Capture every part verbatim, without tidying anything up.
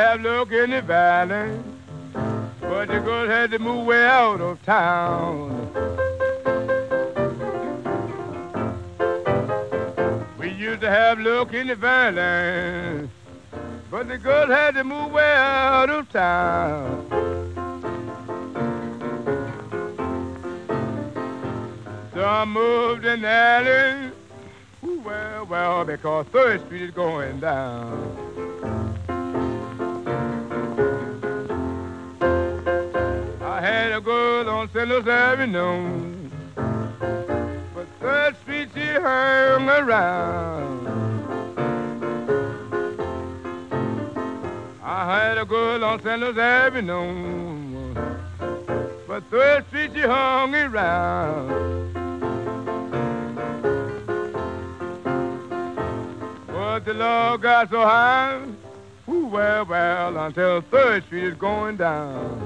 have luck in the valley, but the girl had to move way out of town. We used to have luck in the valley, but the girl had to move way out of town. So I moved in the alley, ooh, well, well, because Third Street is going down. I had a girl on Saint Louis Avenue, but Third Street she hung around. I had a girl on Saint Louis Avenue, but Third Street she hung around. But the Lord got so high, ooh, well, well, until Third Street is going down.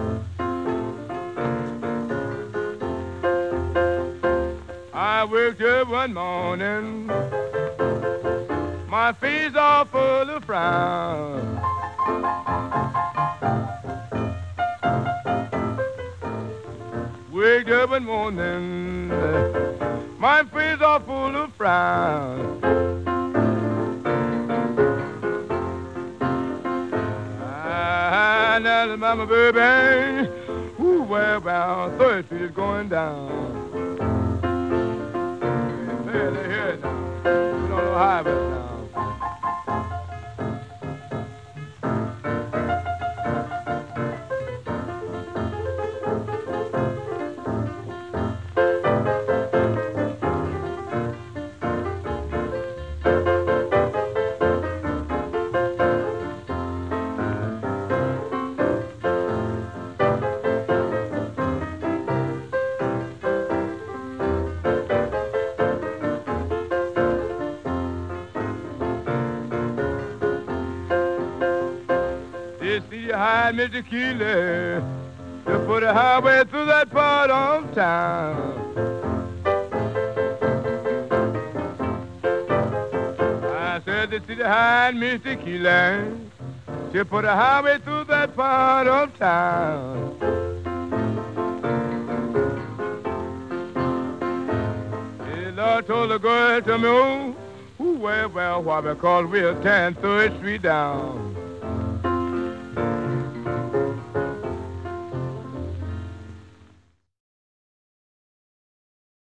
I woke up one morning, my face all full of frown. Waked up one morning, my face all full of frown. Ah, now, mama, baby, ooh, well, well, Third Street is going down. Hey, they hear it now. We don't know how it is now. Hired Mister Keeley to put a highway through that part of town. I said the city hired Mister Keeley to put a highway through that part of town. The Lord told the girl to me, oh, well, well, why? Because we're tearing Third Street down.